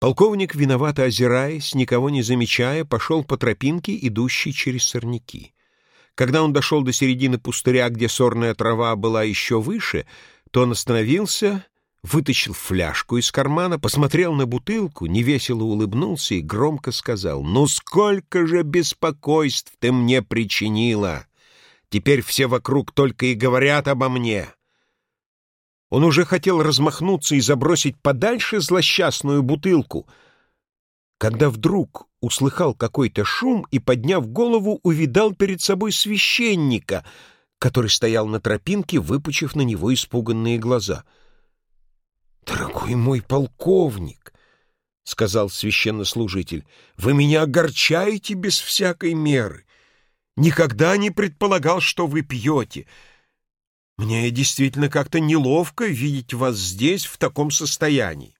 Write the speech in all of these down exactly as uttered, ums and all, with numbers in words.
Полковник, виновато озираясь, никого не замечая, пошел по тропинке, идущей через сорняки. Когда он дошел до середины пустыря, где сорная трава была еще выше, то он остановился, вытащил фляжку из кармана, посмотрел на бутылку, невесело улыбнулся и громко сказал: «Ну сколько же беспокойств ты мне причинила! Теперь все вокруг только и говорят обо мне!» Он уже хотел размахнуться и забросить подальше злосчастную бутылку, когда вдруг услыхал какой-то шум и, подняв голову, увидал перед собой священника, который стоял на тропинке, выпучив на него испуганные глаза. «Дорогой мой полковник, — сказал священнослужитель, — вы меня огорчаете без всякой меры. Никогда не предполагал, что вы пьете. Мне действительно как-то неловко видеть вас здесь в таком состоянии».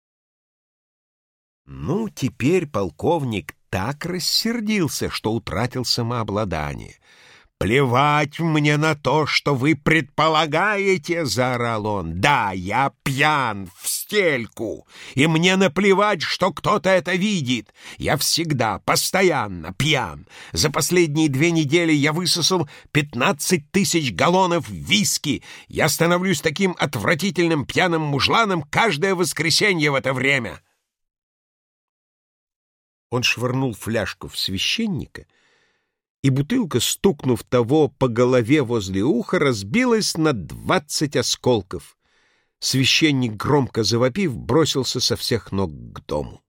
Ну, теперь полковник так рассердился, что утратил самообладание. «Плевать мне на то, что вы предполагаете!» — заорал он. «Да, я пьян в стельку, и мне наплевать, что кто-то это видит. Я всегда, постоянно пьян. За последние две недели я высосал пятнадцать тысяч галлонов виски. Я становлюсь таким отвратительным пьяным мужланом каждое воскресенье в это время». Он швырнул фляжку в священника, и бутылка, стукнув того по голове возле уха, разбилась на двадцать осколков. Священник, громко завопив, бросился со всех ног к дому.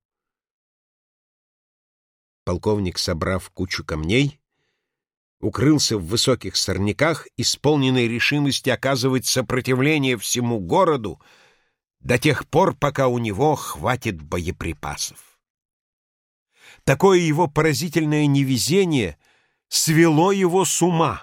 Полковник, собрав кучу камней, укрылся в высоких сорняках, исполненной решимости оказывать сопротивление всему городу до тех пор, пока у него хватит боеприпасов. Такое его поразительное невезение свело его с ума.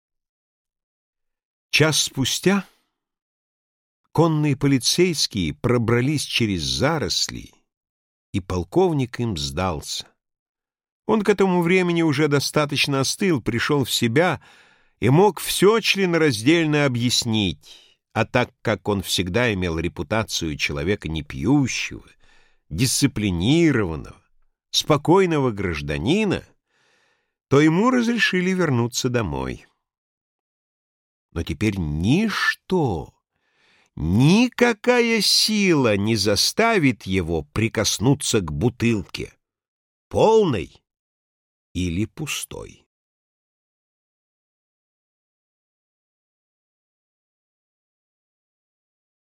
Час спустя конные полицейские пробрались через заросли, и полковник им сдался. Он к этому времени уже достаточно остыл, пришел в себя и мог все членораздельно объяснить, а так как он всегда имел репутацию человека непьющего, дисциплинированного, спокойного гражданина, то ему разрешили вернуться домой. Но теперь ничто, никакая сила не заставит его прикоснуться к бутылке, полной или пустой.